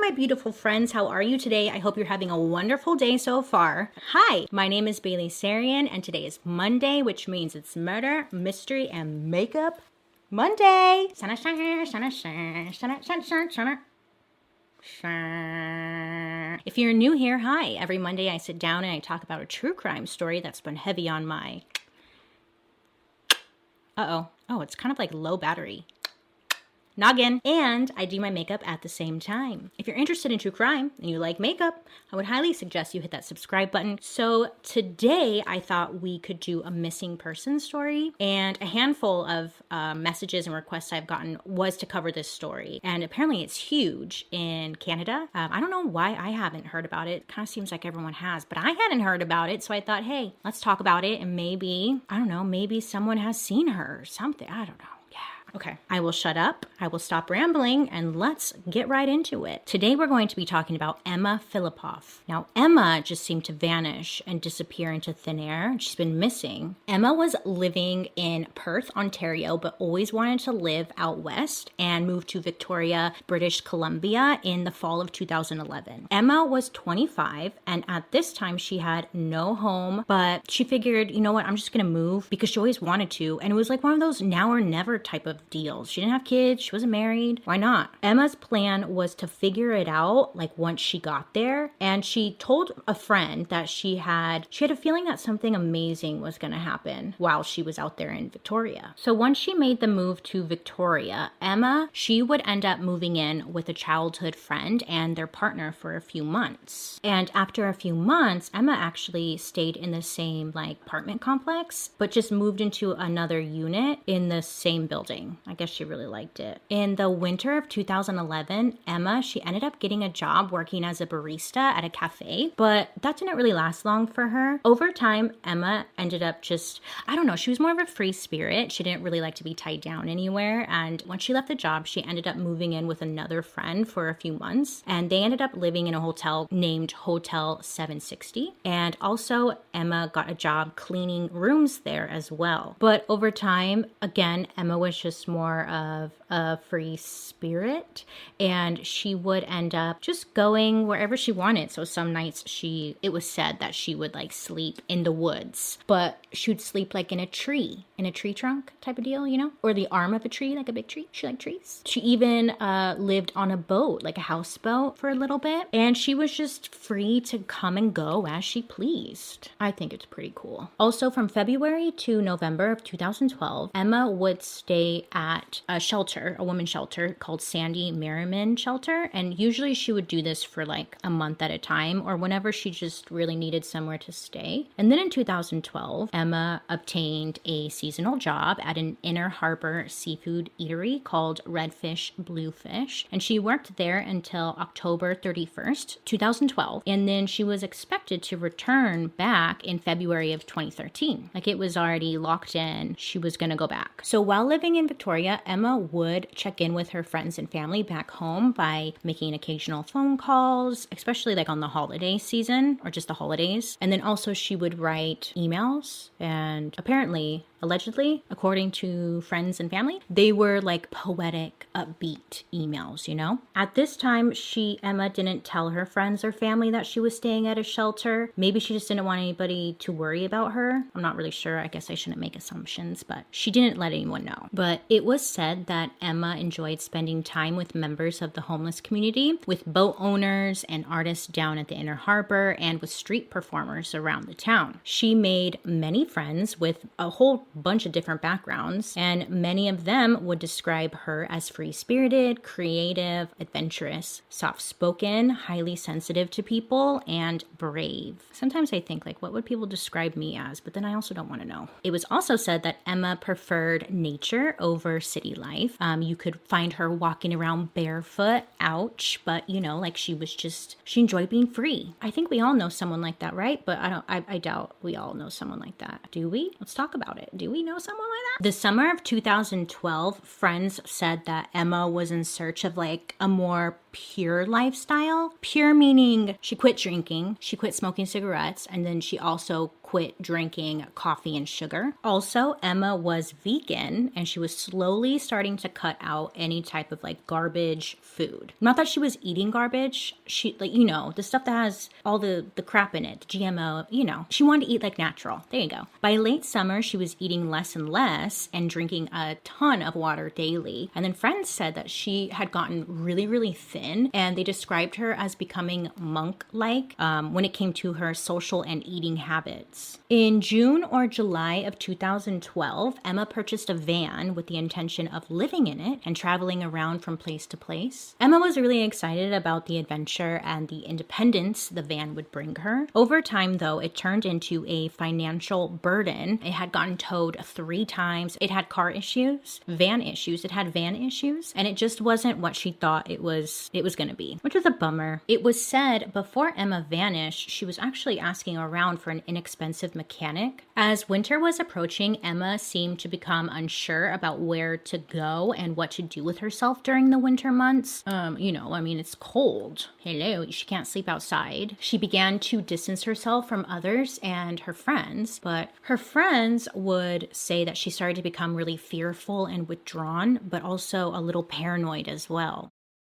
my beautiful friends. How are you today? I hope you're having a wonderful day so far. Hi, my name is Bailey Sarian, and today is Monday, which means it's Murder, Mystery, and Makeup Monday. If you're new here, hi. Every Monday I sit down and I talk about a true crime story that's been heavy on my... Oh, it's kind of like low battery. Noggin. And I do my makeup at the same time. If you're interested in true crime and you like makeup, I would highly suggest you hit that subscribe button. So today I thought we could do a missing person story, and a handful of messages and requests I've gotten was to cover this story. And apparently it's huge in Canada. I don't know why I haven't heard about it. It kind of seems like everyone has, but I hadn't heard about it. So I thought, hey, let's talk about it, and maybe, I don't know, maybe someone has seen her or something. I don't know. Okay, I will shut up, I will stop rambling, and let's get right into it. Today we're going to be talking about Emma Filipov. Now, Emma just seemed to vanish and disappear into thin air. She's been missing. Emma was living in Perth, Ontario, but always wanted to live out west and moved to Victoria, British Columbia in the fall of 2011. Emma was 25, and at this time she had no home, but she figured, you know what, I'm just gonna move because she always wanted to, and it was like one of those now or never type of deals. She didn't have kids, she wasn't married, why not? Emma's plan was to figure it out like once she got there, and she told a friend that she had a feeling that something amazing was going to happen while she was out there in Victoria. So once she made the move to Victoria, Emma, she would end up moving in with a childhood friend and their partner for a few months. And after a few months, Emma actually stayed in the same like apartment complex, but just moved into another unit in the same building. I guess she really liked it. In the winter of 2011, Emma, she ended up getting a job working as a barista at a cafe, but that didn't really last long for her. Over time, Emma ended up just, I don't know, she was more of a free spirit. She didn't really like to be tied down anywhere. And once she left the job, she ended up moving in with another friend for a few months. And they ended up living in a hotel named Hotel 760. And also, Emma got a job cleaning rooms there as well. But over time, again, Emma was just more of a free spirit, and she would end up just going wherever she wanted. So some nights it was said that she would like sleep in the woods, but she would sleep like in a tree trunk type of deal, you know, or the arm of a tree, like a big tree. She liked trees. She even lived on a boat, like a houseboat for a little bit, and she was just free to come and go as she pleased. I think it's pretty cool. Also, from February to November of 2012, Emma would stay at a shelter, a women's shelter called Sandy Merriman Shelter. And usually she would do this for like a month at a time or whenever she just really needed somewhere to stay. And then in 2012, Emma obtained a seasonal job at an Inner Harbor seafood eatery called Redfish Bluefish. And she worked there until October 31st, 2012. And then she was expected to return back in February of 2013. Like it was already locked in. She was going to go back. So while living in Victoria, Emma would check in with her friends and family back home by making occasional phone calls, especially like on the holiday season or just the holidays. And then also she would write emails, and apparently, allegedly, according to friends and family, they were like poetic, upbeat emails, you know? At this time, Emma didn't tell her friends or family that she was staying at a shelter. Maybe she just didn't want anybody to worry about her. I'm not really sure. I guess I shouldn't make assumptions, but she didn't let anyone know. But it was said that Emma enjoyed spending time with members of the homeless community, with boat owners and artists down at the Inner Harbor, and with street performers around the town. She made many friends with a whole bunch of different backgrounds, and many of them would describe her as free-spirited, creative, adventurous, soft-spoken, highly sensitive to people, and brave. Sometimes I think, like, what would people describe me as? But then I also don't want to know. It was also said that Emma preferred nature over city life. You could find her walking around barefoot, ouch, but you know, like she enjoyed being free. I think we all know someone like that, right? But I doubt we all know someone like that. Do we? Let's talk about it. Do we know someone like that? The summer of 2012, friends said that Emma was in search of like a more pure lifestyle. Pure meaning she quit drinking, she quit smoking cigarettes, and then she also quit drinking coffee and sugar. Also, Emma was vegan and she was slowly starting to cut out any type of like garbage food. Not that she was eating garbage. She, like, you know, the stuff that has all the crap in it, the GMO, you know, she wanted to eat like natural. There you go. By late summer, she was eating less and less and drinking a ton of water daily. And then friends said that she had gotten really, really thin, and they described her as becoming monk-like when it came to her social and eating habits. In June or July of 2012, Emma purchased a van with the intention of living in it and traveling around from place to place. Emma was really excited about the adventure and the independence the van would bring her. Over time, though, it turned into a financial burden. It had gotten towed 3 times. It had car issues, van issues, it had van issues, and it just wasn't what she thought it was going to be, which was a bummer. It was said before Emma vanished, she was actually asking around for an inexpensive mechanic. As winter was approaching, Emma seemed to become unsure about where to go and what to do with herself during the winter months. You know, I mean, it's cold. Hello, she can't sleep outside. She began to distance herself from others and her friends, but her friends would say that she started to become really fearful and withdrawn, but also a little paranoid as well.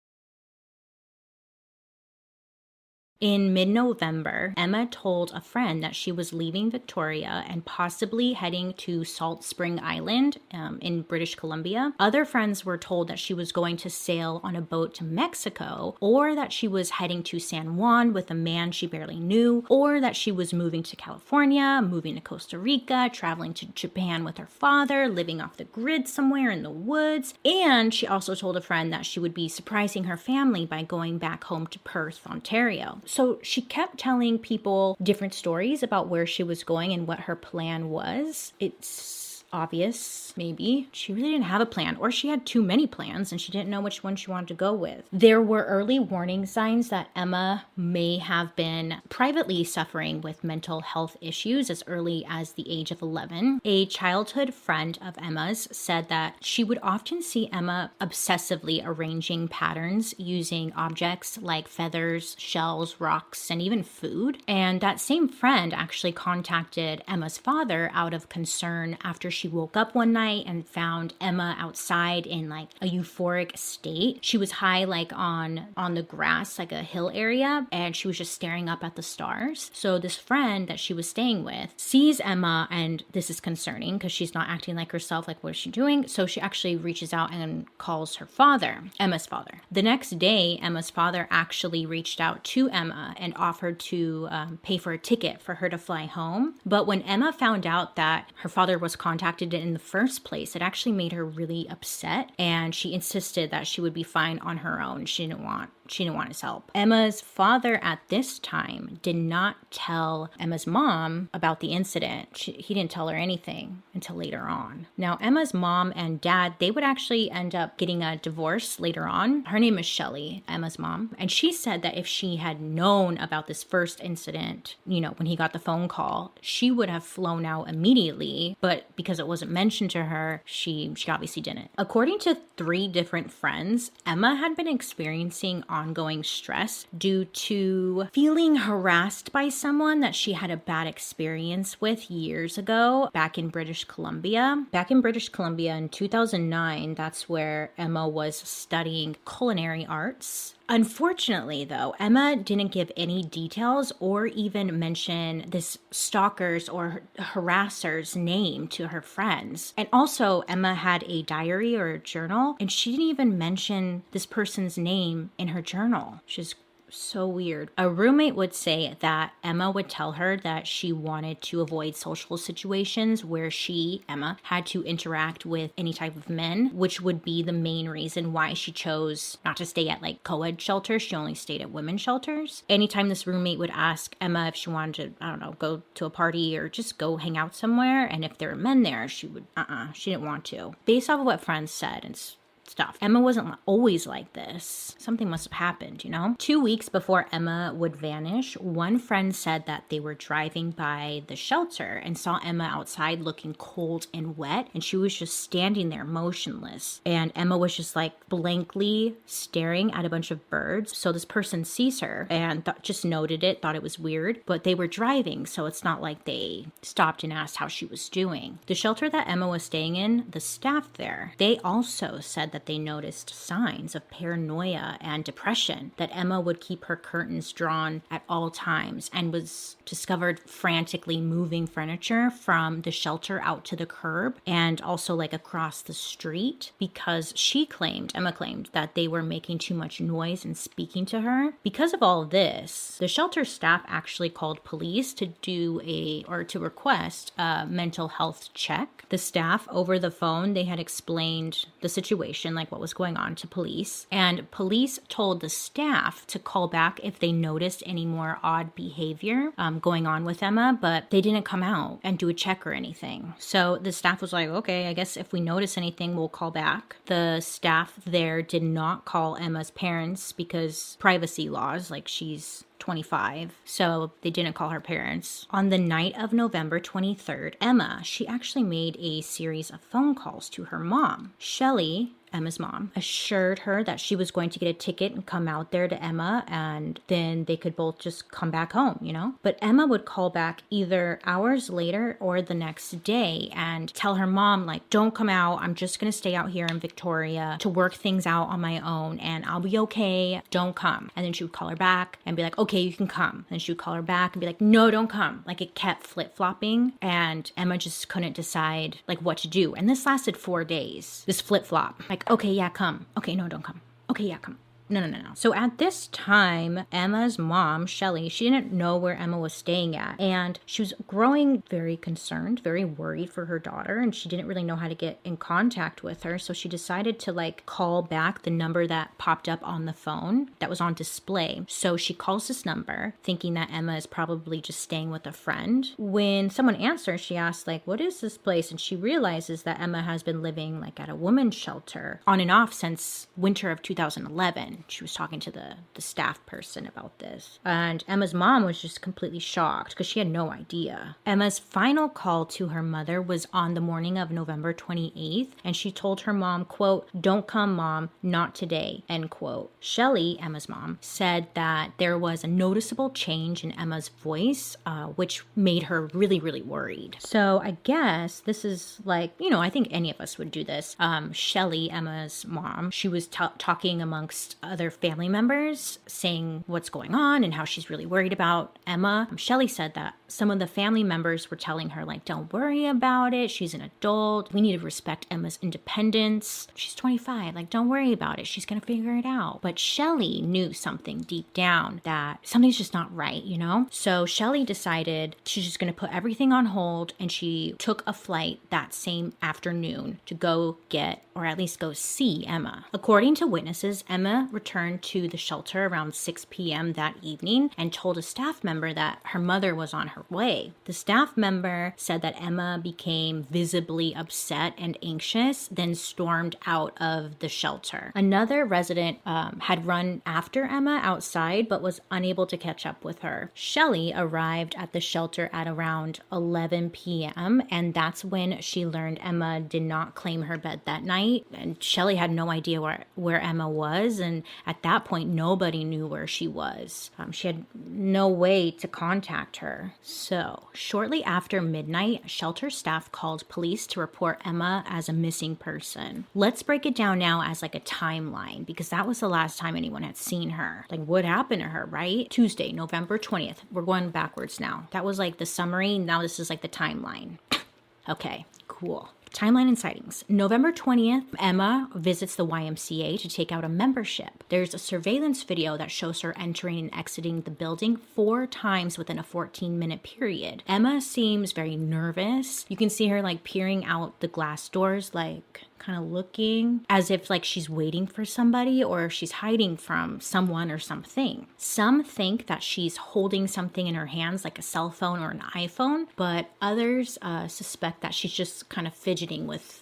In mid-November, Emma told a friend that she was leaving Victoria and possibly heading to Salt Spring Island in British Columbia. Other friends were told that she was going to sail on a boat to Mexico, or that she was heading to San Juan with a man she barely knew, or that she was moving to California, moving to Costa Rica, traveling to Japan with her father, living off the grid somewhere in the woods. And she also told a friend that she would be surprising her family by going back home to Perth, Ontario. So she kept telling people different stories about where she was going and what her plan was. It's obvious, maybe. She really didn't have a plan, or she had too many plans and she didn't know which one she wanted to go with. There were early warning signs that Emma may have been privately suffering with mental health issues as early as the age of 11. A childhood friend of Emma's said that she would often see Emma obsessively arranging patterns using objects like feathers, shells, rocks, and even food. And that same friend actually contacted Emma's father out of concern after she woke up one night and found Emma outside in like a euphoric state. She was high like on the grass, like a hill area, and she was just staring up at the stars. So this friend that she was staying with sees Emma, and this is concerning because she's not acting like herself. Like, what is she doing? So she actually reaches out and calls her father, Emma's father. The next day, Emma's father actually reached out to Emma and offered to pay for a ticket for her to fly home. But when Emma found out that her father was contacted in the first place, it actually made her really upset, and she insisted that she would be fine on her own. She didn't want his help. Emma's father at this time did not tell Emma's mom about the incident. He didn't tell her anything until later on. Now, Emma's mom and dad, they would actually end up getting a divorce later on. Her name is Shelly, Emma's mom. And she said that if she had known about this first incident, you know, when he got the phone call, she would have flown out immediately. But because it wasn't mentioned to her, she obviously didn't. According to 3 different friends, Emma had been experiencing ongoing stress due to feeling harassed by someone that she had a bad experience with years ago back in British Columbia. Back in British Columbia in 2009, that's where Emma was studying culinary arts. Unfortunately, though, Emma didn't give any details or even mention this stalker's or harasser's name to her friends. And also, Emma had a diary or a journal, and she didn't even mention this person's name in her journal, which is so weird. A roommate would say that Emma would tell her that she wanted to avoid social situations where she, Emma, had to interact with any type of men, which would be the main reason why she chose not to stay at like co-ed shelters. She only stayed at women's shelters. Anytime this roommate would ask Emma if she wanted to, I don't know, go to a party or just go hang out somewhere, and if there were men there, she would, she didn't want to. Based off of what friends said, it's stuff. Emma wasn't always like this. Something must have happened, you know? 2 weeks before Emma would vanish, one friend said that they were driving by the shelter and saw Emma outside looking cold and wet, and she was just standing there motionless. And Emma was just like blankly staring at a bunch of birds. So this person sees her and just noted it, thought it was weird, but they were driving, so it's not like they stopped and asked how she was doing. The shelter that Emma was staying in, the staff there, they also said that they noticed signs of paranoia and depression, that Emma would keep her curtains drawn at all times and was discovered frantically moving furniture from the shelter out to the curb and also like across the street because Emma claimed that they were making too much noise and speaking to her. Because of all of this, the shelter staff actually called police to request a mental health check. The staff over the phone, they had explained the situation, like what was going on, to police, and police told the staff to call back if they noticed any more odd behavior going on with Emma, but they didn't come out and do a check or anything. So the staff was like, okay, I guess if we notice anything, we'll call back. The staff there did not call Emma's parents because privacy laws, like she's 25, so they didn't call her parents. On the night of November 23rd, Emma, she actually made a series of phone calls to her mom. Shelly, Emma's mom, assured her that she was going to get a ticket and come out there to Emma, and then they could both just come back home, you know? But Emma would call back either hours later or the next day and tell her mom, like, don't come out. I'm just going to stay out here in Victoria to work things out on my own, and I'll be okay. Don't come. And then she would call her back and be like, okay, you can come. And she would call her back and be like, no, don't come. Like, it kept flip-flopping, and Emma just couldn't decide, like, what to do. And this lasted 4 days, this flip-flop. Like, okay, yeah, come. Okay, no, don't come. Okay, yeah, come. No. So at this time, Emma's mom, Shelly, she didn't know where Emma was staying at. And she was growing very concerned, very worried for her daughter. And she didn't really know how to get in contact with her. So she decided to like call back the number that popped up on the phone that was on display. So she calls this number thinking that Emma is probably just staying with a friend. When someone answers, she asks like, what is this place? And she realizes that Emma has been living like at a women's shelter on and off since winter of 2011. She was talking to the staff person about this. And Emma's mom was just completely shocked because she had no idea. Emma's final call to her mother was on the morning of November 28th. And she told her mom, quote, don't come, mom, not today, end quote. Shelly, Emma's mom, said that there was a noticeable change in Emma's voice, which made her really, really worried. So I guess this is like, you know, I think any of us would do this. Shelly, Emma's mom, she was talking amongst other family members, saying what's going on and how she's really worried about Emma. Shelly said that some of the family members were telling her, like, don't worry about it. She's an adult. We need to respect Emma's independence. She's 25. Like, don't worry about it. She's going to figure it out. But Shelly knew something deep down, that something's just not right, you know? So Shelly decided she's just going to put everything on hold, and she took a flight that same afternoon to go get, or at least go see, Emma. According to witnesses, Emma returned to the shelter around 6 p.m. that evening and told a staff member that her mother was on her way. The staff member said that Emma became visibly upset and anxious, then stormed out of the shelter. Another resident had run after Emma outside but was unable to catch up with her. Shelly arrived at the shelter at around 11 p.m. and that's when she learned Emma did not claim her bed that night, and Shelly had no idea where Emma was, and at that point nobody knew where she was. She had no way to contact her. So shortly after midnight, shelter staff called police to report Emma as a missing person. Let's break it down now as like a timeline, because that was the last time anyone had seen her. Like, what happened to her, right? Tuesday, November 20th. We're going backwards now. That was like the summary. Now this is like the timeline. Okay, cool. Timeline and sightings. November 20th, Emma visits the YMCA to take out a membership. There's a surveillance video that shows her entering and exiting the building 4 times within a 14-minute period. Emma seems very nervous. You can see her like peering out the glass doors, like kind of looking as if like she's waiting for somebody or she's hiding from someone or something. Some think that she's holding something in her hands like a cell phone or an iPhone, but others suspect that she's just kind of fidgeting with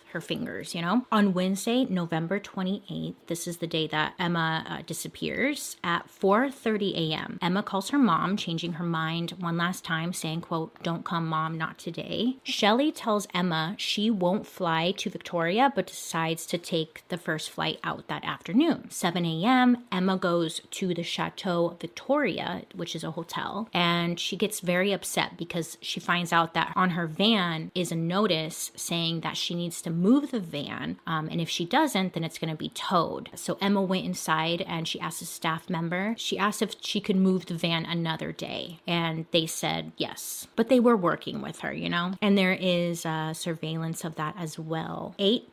her fingers, you know? On Wednesday, November 28th, this is the day that Emma disappears, at 4:30 a.m. Emma calls her mom, changing her mind one last time, saying, quote, "Don't come, mom, not today." Shelly tells Emma she won't fly to Victoria, but decides to take the first flight out that afternoon. 7 a.m., Emma goes to the Chateau Victoria, which is a hotel, and she gets very upset because she finds out that on her van is a notice saying that she needs to move the van, and if she doesn't, then it's going to be towed. So Emma went inside and she asked a staff member, she asked if she could move the van another day, and they said yes. But they were working with her, you know? And there is surveillance of that as well.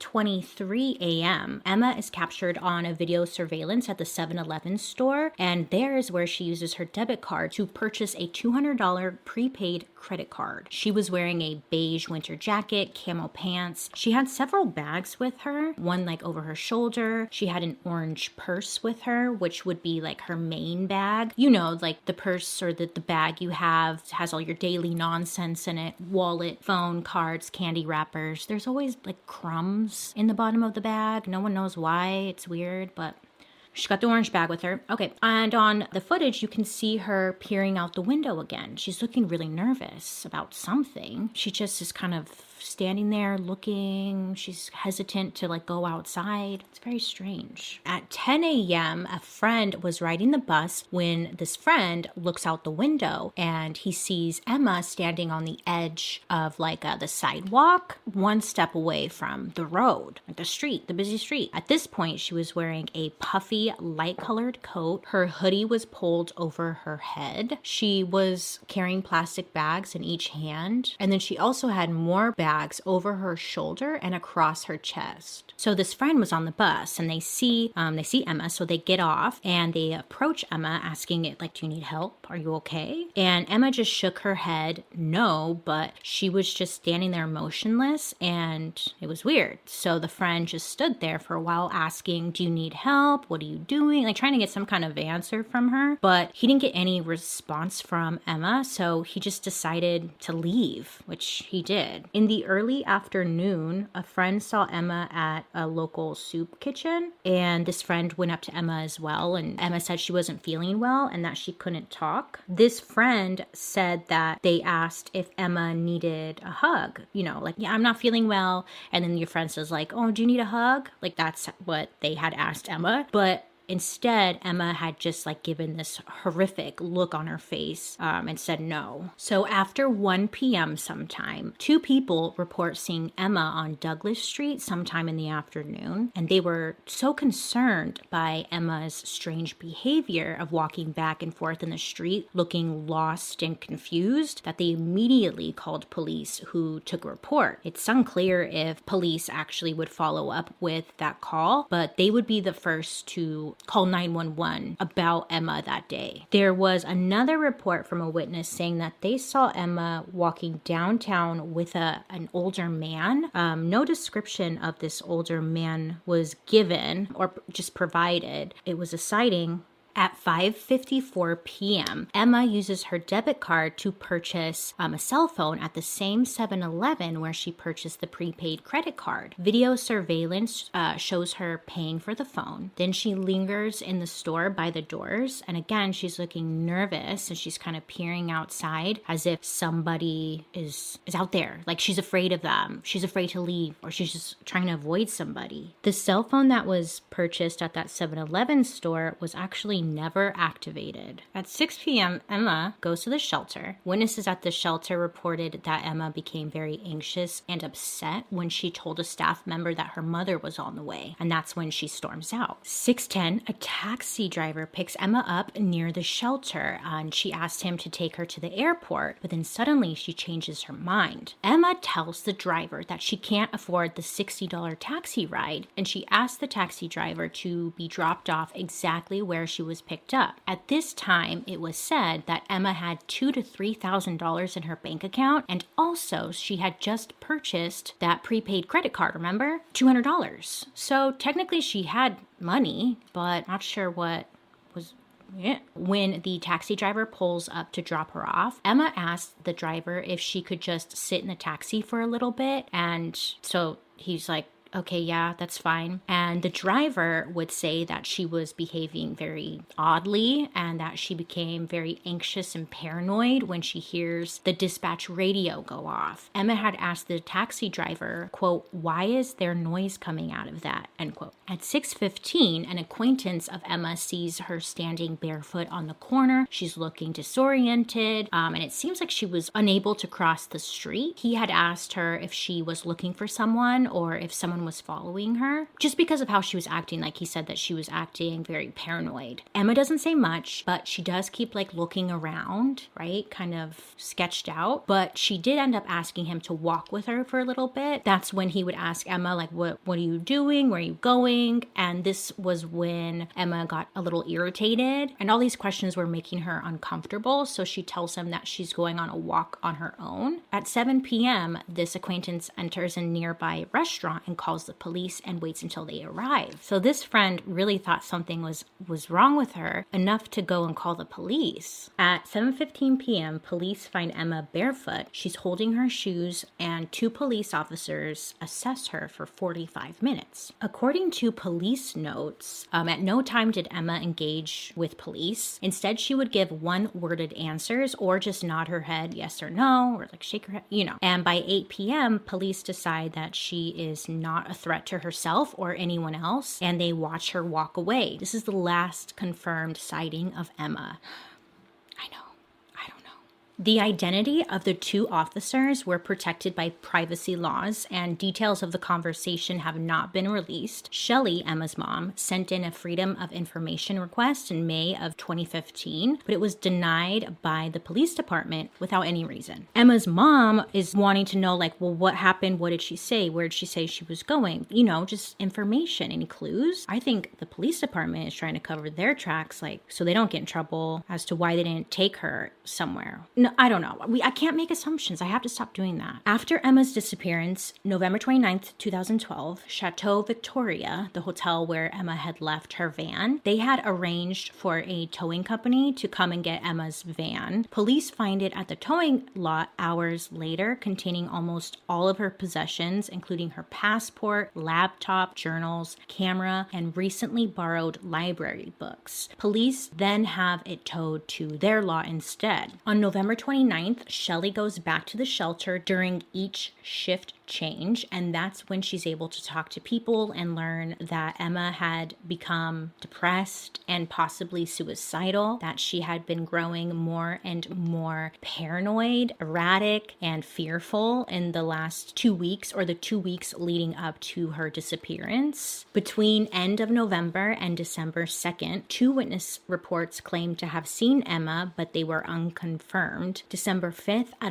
8:23 a.m., Emma is captured on a video surveillance at the 7-Eleven store, and there is where she uses her debit card to purchase a $200 prepaid credit card. She was wearing a beige winter jacket, camo pants. She had several bags with her, one like over her shoulder. She had an orange purse with her, which would be like her main bag. You know, like the purse or the bag you have has all your daily nonsense in it. Wallet, phone, cards, candy wrappers. There's always like crumbs in the bottom of the bag. No one knows why. It's weird, but she's got the orange bag with her. Okay, and on the footage, you can see her peering out the window again. She's looking really nervous about something. She just is kind of standing there looking. She's hesitant to like go outside. It's very strange. At 10 a.m., a friend was riding the bus when this friend looks out the window and he sees Emma standing on the edge of like the sidewalk, one step away from the road, like the street, the busy street. At this point, she was wearing a puffy, light-colored coat. Her hoodie was pulled over her head. She was carrying plastic bags in each hand, and then she also had more bags over her shoulder and across her chest. So this friend was on the bus, and they see Emma, so they get off and they approach Emma, asking it like, "Do you need help? Are you okay?" And Emma just shook her head no, but she was just standing there motionless, and it was weird. So the friend just stood there for a while asking, "Do you need help? What are you doing?" Like trying to get some kind of answer from her, but he didn't get any response from Emma, so he just decided to leave, which he did. In the early afternoon, a friend saw Emma at a local soup kitchen, and this friend went up to Emma as well, and Emma said she wasn't feeling well and that she couldn't talk. This friend said that they asked if Emma needed a hug, you know, like, "Yeah, I'm not feeling well," and then your friend says like, "Oh, do you need a hug?" Like that's what they had asked Emma, but instead, Emma had just like given this horrific look on her face and said no. So after 1 p.m. sometime, 2 people report seeing Emma on Douglas Street sometime in the afternoon, and they were so concerned by Emma's strange behavior of walking back and forth in the street, looking lost and confused, that they immediately called police, who took a report. It's unclear if police actually would follow up with that call, but they would be the first to call 911 about Emma that day. There was another report from a witness saying that they saw Emma walking downtown with an older man. No description of this older man was given or just provided. It was a sighting. At 5:54 p.m., Emma uses her debit card to purchase a cell phone at the same 7-Eleven where she purchased the prepaid credit card. Video surveillance shows her paying for the phone. Then she lingers in the store by the doors, and again, she's looking nervous and she's kind of peering outside as if somebody is out there. Like she's afraid of them. She's afraid to leave, or she's just trying to avoid somebody. The cell phone that was purchased at that 7-Eleven store was actually never activated. At 6 p.m., Emma goes to the shelter. Witnesses at the shelter reported that Emma became very anxious and upset when she told a staff member that her mother was on the way, and that's when she storms out. 6:10, a taxi driver picks Emma up near the shelter, and she asked him to take her to the airport, but then suddenly she changes her mind. Emma tells the driver that she can't afford the $60 taxi ride, and she asks the taxi driver to be dropped off exactly where she was picked up. At this time, it was said that Emma had $2,000 to $3,000 in her bank account, and also she had just purchased that prepaid credit card, remember? $200. So technically she had money, but not sure what was Yeah. When the taxi driver pulls up to drop her off, Emma asked the driver if she could just sit in the taxi for a little bit. And so he's like, okay, yeah, that's fine. And the driver would say that she was behaving very oddly and that she became very anxious and paranoid when she hears the dispatch radio go off. Emma had asked the taxi driver, quote, why is there noise coming out of that, end quote. At 6:15, an acquaintance of Emma sees her standing barefoot on the corner. She's looking disoriented, and it seems like she was unable to cross the street. He had asked her if she was looking for someone or if someone was following her, just because of how she was acting. Like, he said that she was acting very paranoid. Emma doesn't say much, but she does keep like looking around, right? Kind of sketched out. But she did end up asking him to walk with her for a little bit. That's when he would ask Emma, like, what are you doing? Where are you going? And this was when Emma got a little irritated, and all these questions were making her uncomfortable. So she tells him that she's going on a walk on her own. At 7 p.m., this acquaintance enters a nearby restaurant and calls the police and waits until they arrive. So this friend really thought something was wrong with her, enough to go and call the police. At 7:15 p.m., police find Emma barefoot. She's holding her shoes, and 2 police officers assess her for 45 minutes. According to police notes, at no time did Emma engage with police. Instead, she would give one-worded answers or just nod her head yes or no, or like shake her head, you know. And by 8 p.m., police decide that she is not a threat to herself or anyone else, and they watch her walk away. This is the last confirmed sighting of Emma. I know. I don't know. The identity of the 2 officers were protected by privacy laws, and details of the conversation have not been released. Shelley, Emma's mom, sent in a Freedom of Information request in May of 2015, but it was denied by the police department without any reason. Emma's mom is wanting to know, like, well, what happened? What did she say? Where did she say she was going? You know, just information. Any clues? I think the police department is trying to cover their tracks, like, so they don't get in trouble as to why they didn't take her somewhere. No, I don't know. I can't make assumptions. I have to stop doing that. After Emma's disappearance, November 29th, 2012, Chateau Victoria, the hotel where Emma had left her van, they had arranged for a towing company to come and get Emma's van. Police find it at the towing lot hours later, containing almost all of her possessions, including her passport, laptop, journals, camera, and recently borrowed library books. Police then have it towed to their lot instead. On November 29th, Shelley goes back to the shelter during each shift change, and that's when she's able to talk to people and learn that Emma had become depressed and possibly suicidal, that she had been growing more and more paranoid, erratic, and fearful in the last 2 weeks, or the 2 weeks leading up to her disappearance. Between end of November and December 2nd, 2 witness reports claimed to have seen Emma, but they were unconfirmed. December 5th at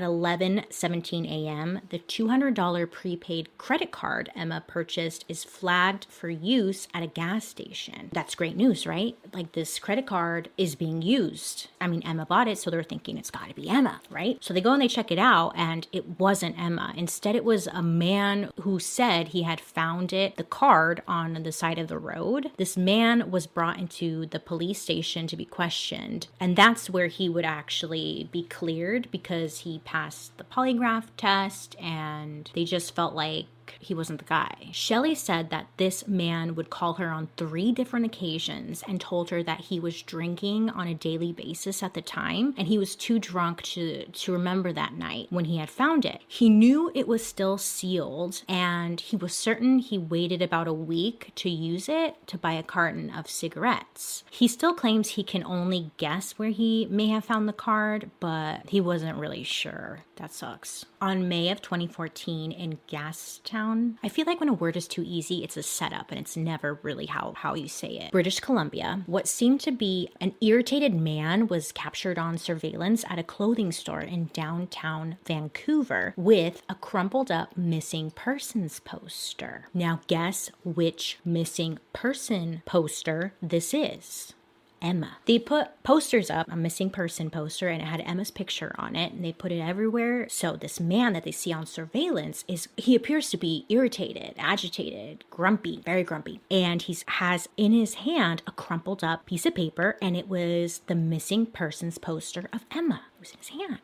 11:17 a.m., the $200 prepaid credit card Emma purchased is flagged for use at a gas station. That's great news, right? Like, this credit card is being used. I mean, Emma bought it, so they're thinking it's got to be Emma, right? So they go and they check it out, and it wasn't Emma. Instead, it was a man who said he had found the card on the side of the road. This man was brought into the police station to be questioned, and that's where he would actually be cleared because he passed the polygraph test, and they just felt like he wasn't the guy. Shelley said that this man would call her on 3 different occasions and told her that he was drinking on a daily basis at the time, and he was too drunk to remember that night when he had found it. He knew it was still sealed, and he was certain he waited about a week to use it to buy a carton of cigarettes. He still claims he can only guess where he may have found the card, but he wasn't really sure. That sucks. On May of 2014 in Gastown, I feel like when a word is too easy, it's a setup and it's never really how you say it. British Columbia, what seemed to be an irritated man was captured on surveillance at a clothing store in downtown Vancouver with a crumpled up missing persons poster. Now guess which missing person poster this is. Emma. They put posters up, a missing person poster, and it had Emma's picture on it, and they put it everywhere. So this man that they see on surveillance he appears to be irritated, agitated, grumpy, very grumpy. And he has in his hand a crumpled up piece of paper, and it was the missing person's poster of Emma. It was in his hand.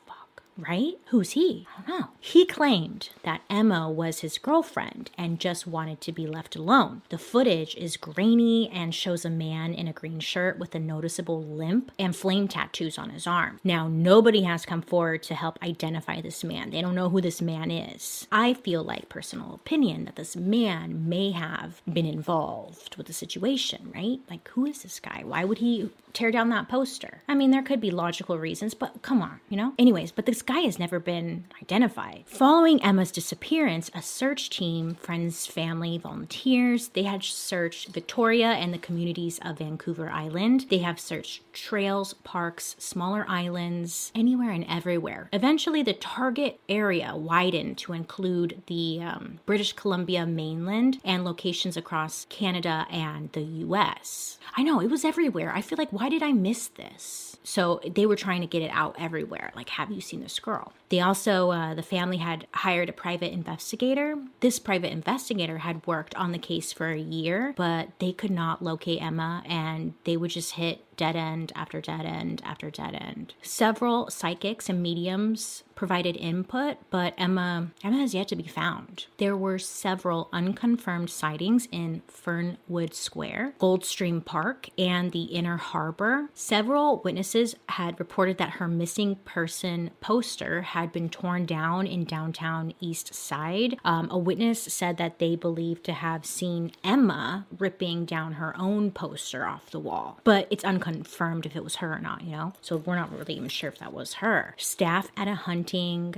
Right? Who's he? I don't know. He claimed that Emma was his girlfriend and just wanted to be left alone. The footage is grainy and shows a man in a green shirt with a noticeable limp and flame tattoos on his arm. Now, nobody has come forward to help identify this man. They don't know who this man is. I feel like, personal opinion, that this man may have been involved with the situation, right? Like, who is this guy? Why would he tear down that poster? I mean, there could be logical reasons, but come on, you know? Anyways, but this guy has never been identified. Following Emma's disappearance, a search team, friends, family, volunteers, they had searched Victoria and the communities of Vancouver Island. They have searched trails, parks, smaller islands, anywhere and everywhere. Eventually, the target area widened to include the British Columbia mainland and locations across Canada and the US. I know, it was everywhere. I feel like, why did I miss this? So they were trying to get it out everywhere. Like, have you seen this girl? They also, the family had hired a private investigator. This private investigator had worked on the case for a year, but they could not locate Emma, and they would just hit dead end after dead end after dead end. Several psychics and mediums provided input, but Emma has yet to be found. There were several unconfirmed sightings in Fernwood Square, Goldstream Park, and the Inner Harbor. Several witnesses had reported that her missing person poster had been torn down in downtown East Side. A witness said that they believed to have seen Emma ripping down her own poster off the wall, but it's unconfirmed if it was her or not, you know? So we're not really even sure if that was her. Staff at a hunting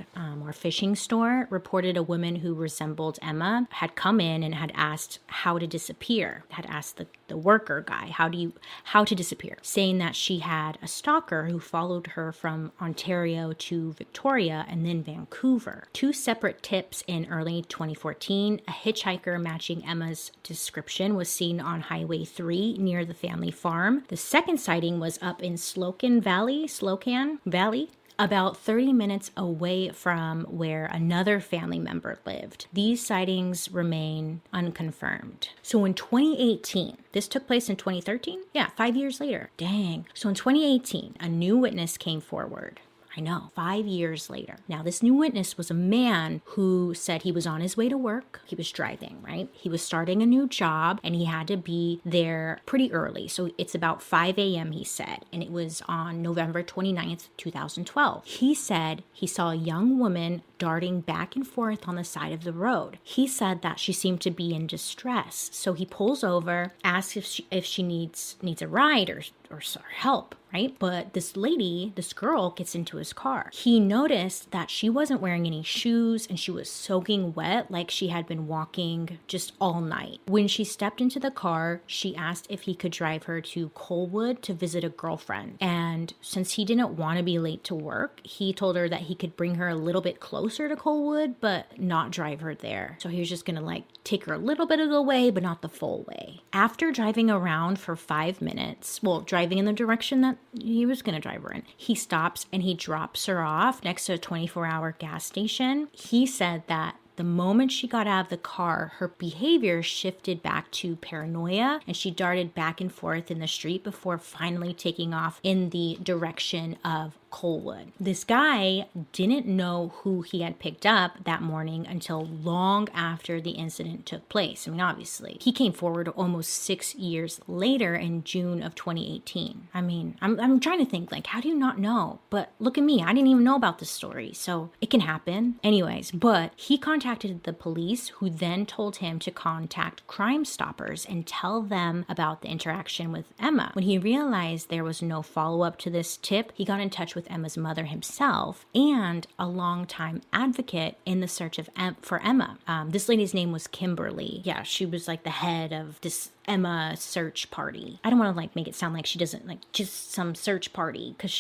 or fishing store reported a woman who resembled Emma had come in and had asked how to disappear, had asked the worker guy how to disappear, saying that she had a stalker who followed her from Ontario to Victoria and then Vancouver. Two separate tips in early 2014, a hitchhiker matching Emma's description was seen on Highway 3 near the family farm. The second sighting was up in Slocan Valley, about 30 minutes away from where another family member lived. These sightings remain unconfirmed. So in 2018, this took place in 2013? Yeah, 5 years later. Dang. So in 2018, a new witness came forward. I know, 5 years later. Now, this new witness was a man who said he was on his way to work. He was driving, right? He was starting a new job and he had to be there pretty early. So it's about 5 a.m., he said, and it was on November 29th, 2012. He said he saw a young woman darting back and forth on the side of the road. He said that she seemed to be in distress. So he pulls over, asks if she needs a ride or help, right? But this girl gets into his car. He noticed that she wasn't wearing any shoes and she was soaking wet like she had been walking just all night. When she stepped into the car, she asked if he could drive her to Colwood to visit a girlfriend. And since he didn't want to be late to work, he told her that he could bring her a little bit closer to Colwood, but not drive her there. So he was just gonna take her a little bit of the way, but not the full way. After driving around for 5 minutes, driving in the direction that he was going to drive her in, he stops and he drops her off next to a 24-hour gas station. He said that the moment she got out of the car, her behavior shifted back to paranoia and she darted back and forth in the street before finally taking off in the direction of Colwood. This guy didn't know who he had picked up that morning until long after the incident took place. I mean, obviously, he came forward almost 6 years later in June of 2018. I mean, I'm trying to think, how do you not know? But look at me, I didn't even know about this story, so it can happen. Anyways, but he contacted the police, who then told him to contact Crime Stoppers and tell them about the interaction with Emma. When he realized there was no follow-up to this tip, he got in touch with Emma's mother himself and a longtime advocate in the search for Emma. This lady's name was Kimberly. Yeah, she was the head of this Emma search party. I don't want to make it sound like she doesn't just some search party, because she's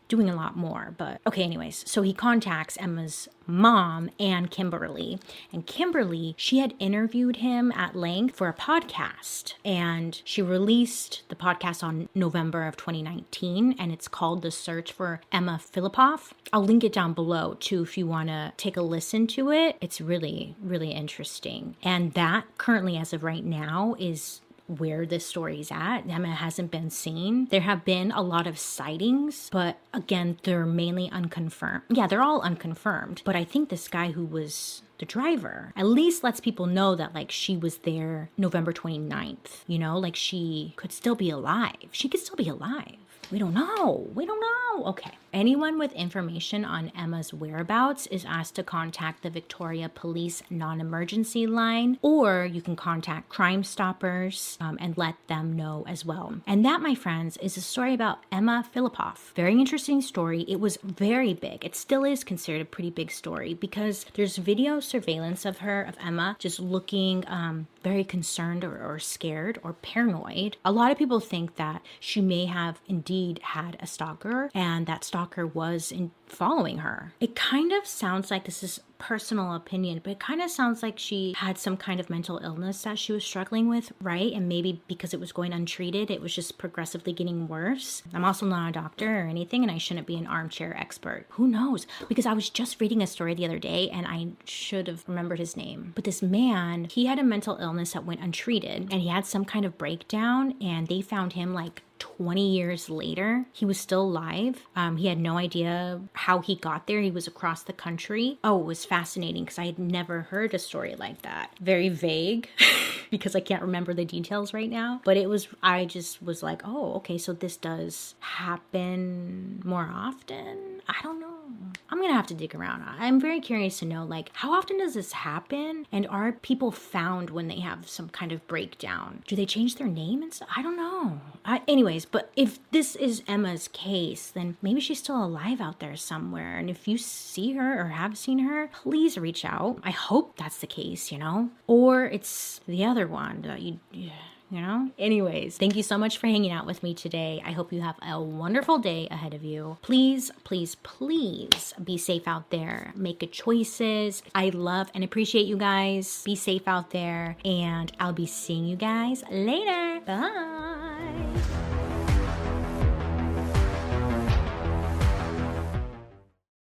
doing a lot more. But okay, anyways, so he contacts Emma's mom and Kimberly. And Kimberly, she had interviewed him at length for a podcast. And she released the podcast on November of 2019. And it's called The Search for Emma Filipov. I'll link it down below too if you want to take a listen to it. It's really, really interesting. And that currently, as of right now, is where this story's at. Emma hasn't been seen. There have been a lot of sightings, but again, they're mainly unconfirmed. Yeah, they're all unconfirmed. But I think this guy who was the driver at least lets people know that like she was there November 29th, you know, like she could still be alive. She could still be alive. We don't know. We don't know. Okay. Anyone with information on Emma's whereabouts is asked to contact the Victoria Police non-emergency line, or you can contact Crime Stoppers and let them know as well. And that, my friends, is a story about Emma Filipov. Very interesting story. It was very big. It still is considered a pretty big story because there's video surveillance of her, of Emma, just looking very concerned or scared or paranoid. A lot of people think that she may have indeed had a stalker, and that stalker was following her. It kind of sounds like, this is personal opinion, but it kind of sounds like she had some kind of mental illness that she was struggling with, right? And maybe because it was going untreated, it was just progressively getting worse. I'm also not a doctor or anything, and I shouldn't be an armchair expert. Who knows? Because I was just reading a story the other day, and I should have remembered his name. But this man, he had a mental illness that went untreated, and he had some kind of breakdown, and they found him like 20 years later. He was still alive. He had no idea how he got there. He was across the country. Oh, it was fascinating because I had never heard a story like that. Very vague because I can't remember the details right now. But I just was like, oh, okay, so this does happen more often? I don't know. I'm gonna have to dig around. I'm very curious to know, like, how often does this happen? And are people found when they have some kind of breakdown? Do they change their name and stuff? I don't know. Anyways, but if this is Emma's case, then maybe she's still alive out there somewhere. And if you see her or have seen her, please reach out. I hope that's the case, you know? Or it's the other one that you know? Anyways, thank you so much for hanging out with me today. I hope you have a wonderful day ahead of you. Please, please, please be safe out there. Make good choices. I love and appreciate you guys. Be safe out there, and I'll be seeing you guys later. Bye.